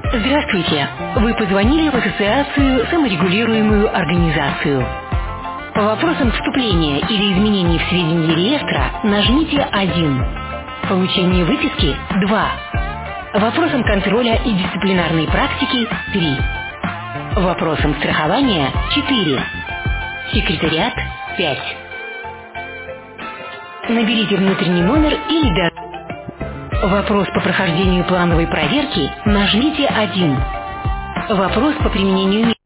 Здравствуйте! Вы позвонили в Ассоциацию саморегулируемую организацию. По вопросам вступления или изменений в сведения реестра нажмите 1. Получение выписки 2. Вопросам контроля и дисциплинарной практики 3. Вопросам страхования 4. Секретариат 5. Наберите внутренний номер или даже. Вопрос по прохождению плановой проверки нажмите 1. Вопрос по применению